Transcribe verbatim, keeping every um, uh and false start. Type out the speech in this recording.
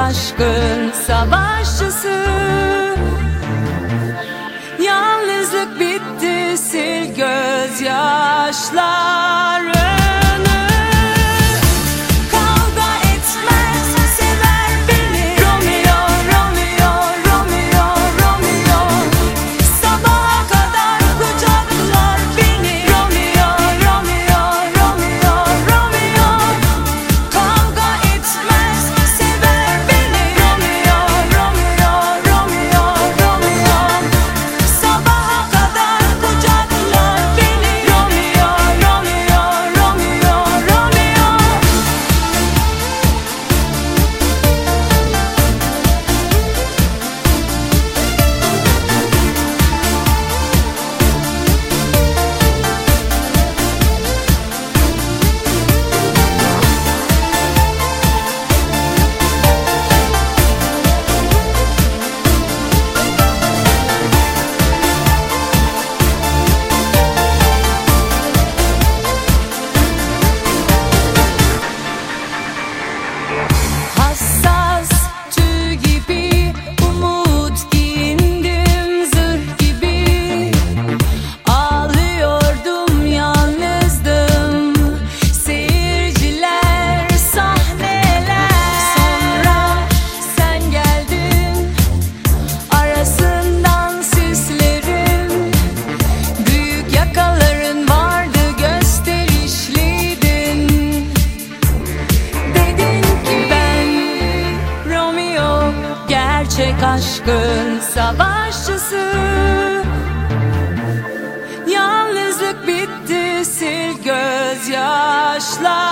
aşkın savaşçısı. Yalnızlık bitti, sil gözyaşlarını. Kavga etmez, sever beni. Romeo, Romeo, Romeo, Romeo. Sabaha kadar kucaklar beni. Romeo, Romeo, Romeo, Romeo. Kavga etmez, sever beni. Romeo, Romeo, Romeo, Romeo. Sabaha kadar kucaklar beni. Romeo, Romeo, Romeo, Romeo. Hassas tüy gibi, umut giyindim zırh gibi. Ağlıyordum, yalnızdım, seyirciler, sahneler. Sonra sen geldin, arasından sislerin. Büyük yakaların vardı, gösterişliydin. Dedin ki ben Romeo, gerçek aşkın savaşçısı. Yalnızlık bitti, sil gözyaşlarını.